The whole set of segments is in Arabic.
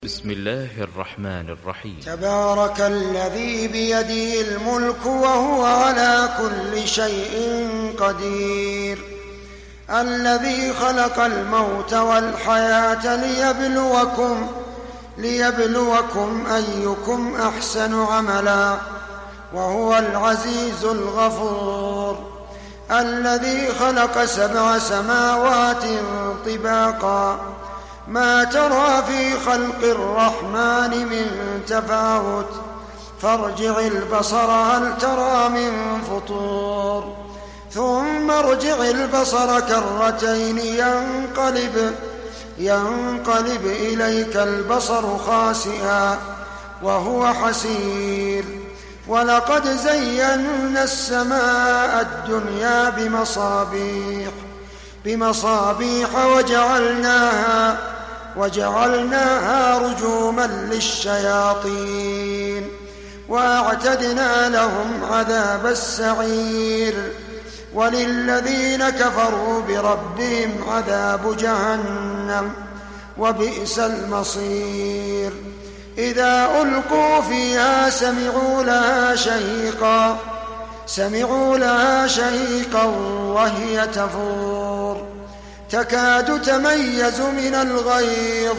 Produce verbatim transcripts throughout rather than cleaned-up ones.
بسم الله الرحمن الرحيم. تبارك الذي بيده الملك وهو على كل شيء قدير، الذي خلق الموت والحياة ليبلوكم ليبلوكم أيكم أحسن عملا، وهو العزيز الغفور، الذي خلق سبع سماوات طباقا، ما ترى في خلق الرحمن من تفاوت، فارجع البصر هل ترى من فطور، ثم ارجع البصر كرتين ينقلب ينقلب إليك البصر خاسئا وهو حسير، ولقد زينا السماء الدنيا بمصابيح بمصابيح وجعلناها وجعلناها رجوما للشياطين، وأعتدنا لهم عذاب السعير، وللذين كفروا بربهم عذاب جهنم وبئس المصير. إذا ألقوا فيها سمعوا لها شهيقا سمعوا لها شهيقا وهي تفور، تكاد تميز من الغيظ،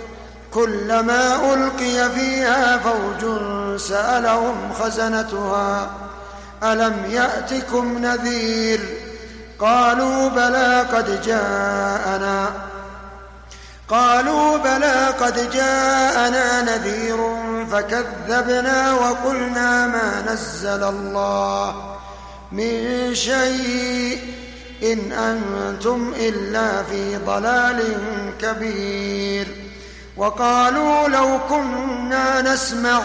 كلما ألقي فيها فوج سألهم خزنتها ألم يأتكم نذير، قالوا بلى قد جاءنا قالوا بلى قد جاءنا نذير فكذبنا وقلنا ما نزل الله من شيء إن أنتم إلا في ضلال كبير. وقالوا لو كنا نسمع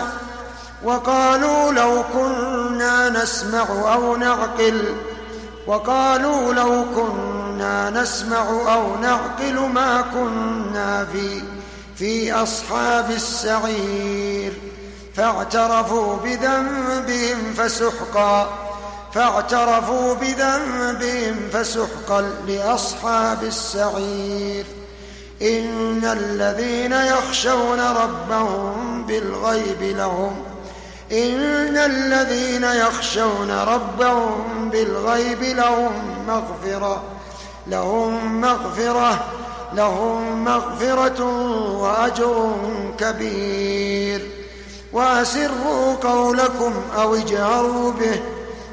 وقالوا لو كنا نسمع أو نعقل وقالوا لو كنا نسمع أو نعقل ما كنا في في أصحاب السعير، فاعترفوا بذنبهم فسحقا فاعترفوا بذنبهم فسحقا لأصحاب السعير. إن الذين يخشون ربهم بالغيب لهم إن الذين يخشون ربهم بالغيب لهم مغفرة لهم مغفرة لهم مغفرة وأجر كبير. وأسروا قولكم أو اجهروا به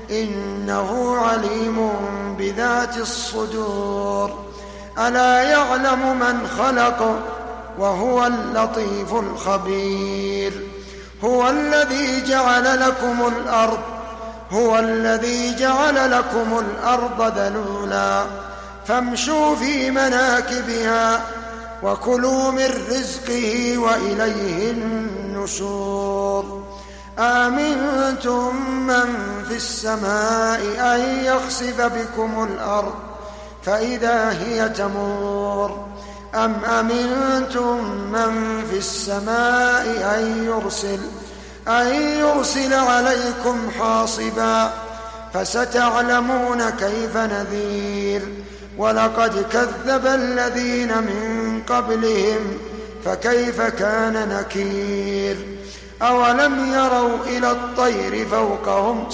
إنه عليم بذات الصدور. ألا يعلم من خلق وهو اللطيف الخبير. هو الذي جعل لكم الأرض هو الذي جعل لكم الأرض ذلولا فامشوا في مناكبها وكلوا من رزقه وإليه النشور. آمنتم من في السماء أن يخسف بكم الأرض فإذا هي تمور، أم أمنتم من في السماء أن يرسل أن يرسل عليكم حاصبا، فستعلمون كيف نذير. ولقد كذب الذين من قبلهم فكيف كان نكير. أولم يروا إلى الطير فوقهم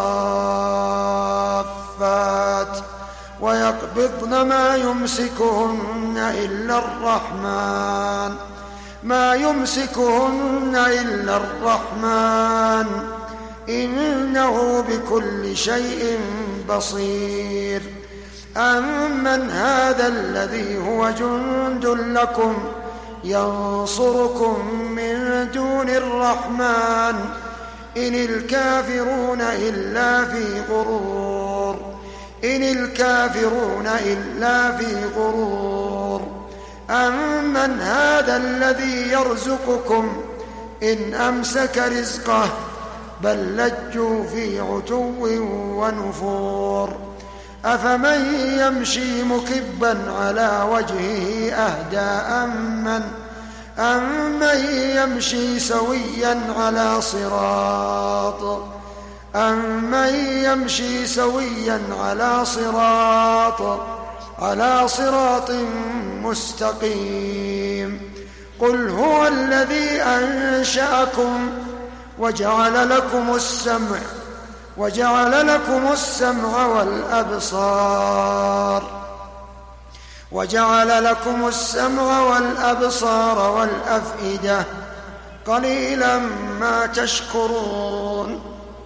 صافات ويقبضن ما يمسكهن إلا الرحمن ما يمسكهن إلا الرحمن إنه بكل شيء بصير. أمن هذا الذي هو جند لكم ينصركم من دون الرحمن إن الكافرون إلا في غرور إن الكافرون إلا في غرور. أمن هذا الذي يرزقكم إن أمسك رزقه بل لجوا في عتو ونفور. أفمن يمشي مكبا على وجهه أهدى أمن أمن يمشي سويا على صراط أمن يمشي سويا على صراط على صراط مستقيم. قل هو الذي أنشأكم وجعل لكم السمع وجعل لكم السمع والأبصار وجعل لكم السمع والأبصار والأفئدة قليلا ما تشكرون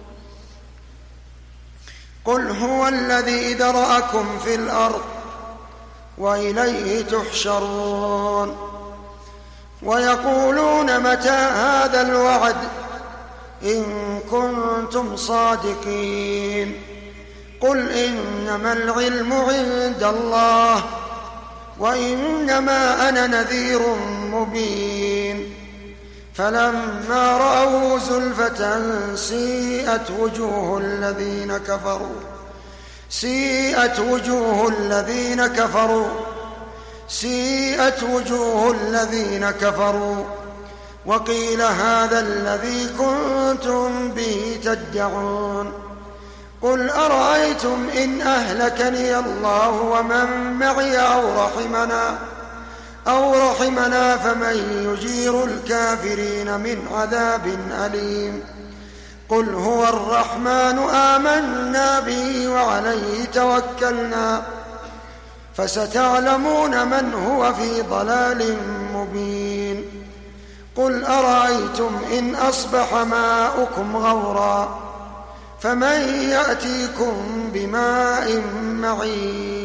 قل هو الذي ذرأكم في الأرض وإليه تحشرون ويقولون متى هذا الوعد إن كنتم صادقين قل إنما العلم عند الله وإنما أنا نذير مبين فلما رأوا زلفة سيئت وجوه الذين كفروا سيئت وجوه الذين كفروا سيئت وجوه الذين كفروا وقيل هذا الذي كنتم به تدعون قل أرأيتم إن أهلكني الله ومن معي أو رحمنا أو رحمنا فمن يجير الكافرين من عذاب أليم قل هو الرحمن آمنا به وعليه توكلنا فستعلمون من هو في ضلال مبين قل أرأيتم إن أصبح ماؤكم غورا فمن يأتيكم بماء معين